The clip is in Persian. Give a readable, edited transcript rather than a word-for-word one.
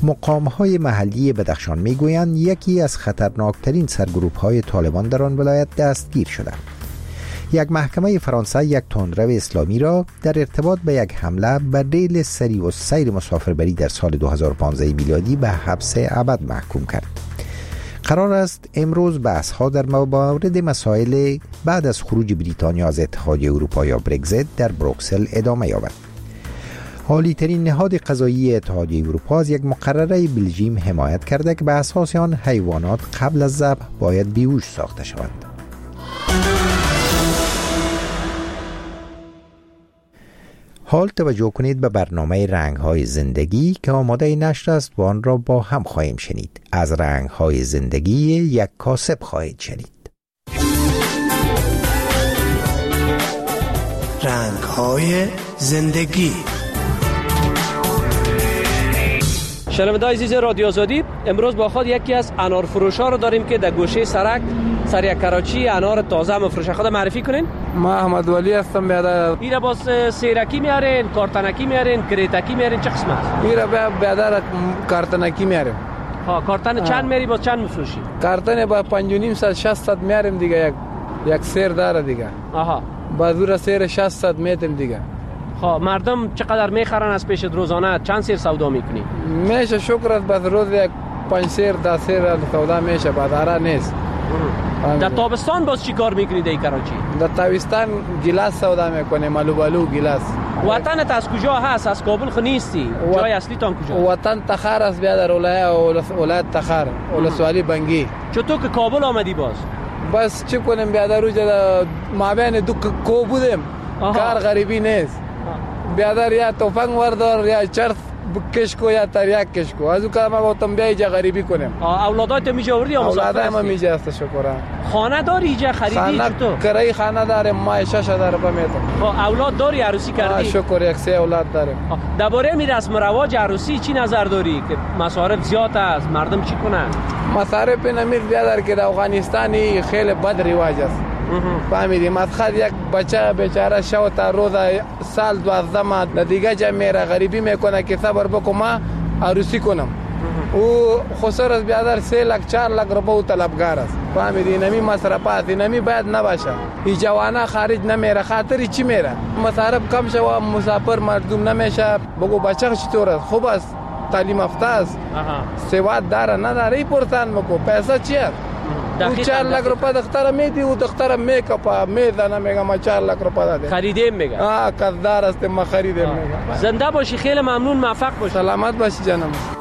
مقام‌های محلی بدخشان می‌گویند یکی از خطرناکترین سرگروه‌های طالبان در آن ولایت دستگیر شده. یک محکمه فرانسه یک تندرو اسلامی را در ارتباط به یک حمله بر ریل سری و سیر مسافربری در سال 2015 میلادی به حبس ابد محکوم کرد. قرار است امروز بحث‌ها در مورد مسائل بعد از خروج بریتانیا از اتحادیه اروپا یا برگزیت در بروکسل ادامه یابد. عالی‌ترین نهاد قضایی اتحادیه اروپا از یک مقرره بلژیم حمایت کرده که به اساس آن حیوانات قبل از ذبح باید بیهوش ساخته شوند. حال توجه کنید به برنامه رنگ‌های زندگی که آماده نشر است و آن را با هم خواهیم شنید. از رنگ‌های زندگی یک کاسب خواهید شنید. رنگ‌های زندگی. شنونده‌های عزیز رادیو آزادی، امروز با خود یکی از انار فروش‌ها رو داریم که در گوشه سرک سریع کراچی انار تازه مفروشه. خود معرفی کنین. ما احمد ولی هستم. ایرا باز سیرکی میارین، کارتنکی میارین، کریتکی میارین، چه قسم است؟ ایرا بیادر کارتنکی میاریم. ها کارتن چند میاری باز چند مفروشی؟ کارتن با 5.5 600 میاریم دیگه. یک سیر داره دیگه. آها. بازور سیر 600 میتیم دیگه. خب مردم چقدر میخرن از پیش روزانه؟ چند سیر سودا میکنی؟ میشه شکر است بس روز یک 5 سیر 10 سیر سودا میشه، بازار نیست. در تابستان باز چی کار میکنی در کراچی؟ در تابستان گلاس سودا میکنیم، آلو گلاس. وطنت از کجا هست؟ از کابل خو نیستی؟ جای اصلی تان کجا؟ وطن تخار است، بیادر ولایت تخار، ولسوالی بنگی. چطور که کابل آمدی باز؟ بس چی کنیم بیادر روزا ما بین دو کو بودیم. کار غریبی نیست. بیادر یا توفنگ وردار یا چرخ کشکو یا تریاک کشکو. از اون کار ما گفتم بیا اینجا غریبی کنیم. اولادات میجه آوردی یا مسافر هستی؟ اولادای ما میجه است شکران. خانه داری اینجا خریدی چطور؟ کرای خانه داریم ما 6000 روپیه میتم. اولاد داری عروسی کردی؟ شکر یک 3 اولاد داریم. درباره می رسم رواج عروسی چی نظر داری که مصارف زیاد است مردم چی کنن؟ مصارف نمید بیادر که در افغانستانی خیلی بد رواج است. فهمیدی مسخر یک بچه بیچاره شو تا روز سال 12 ماه دیگه جا میره غریبی میکنه که صبر بکن ما عروسی کنم. او خسر از بیادر 3 لک 4 لک روپیه طلبگار است. فهمیدی نمی مصرفات نمی باید نباشه. این جوانا خارج نمیره خاطری چی میره؟ مصارف کم شو مسافر مردم نمیشه. بگو بچه چطور است؟ خوب است، تعلیم یافته است، سواد داره نداره؟ پرسان بکو پیسه چی است؟ او 4 لک روپیه دختر میدی و دختر میکاپ میزنه میگه ما 4 لک روپیه داده خریدیم میگه. قدردان است ما خریدیم میگه. زنده باشی، خیلی ممنون، موفق باشی. سلامت باشی جانم.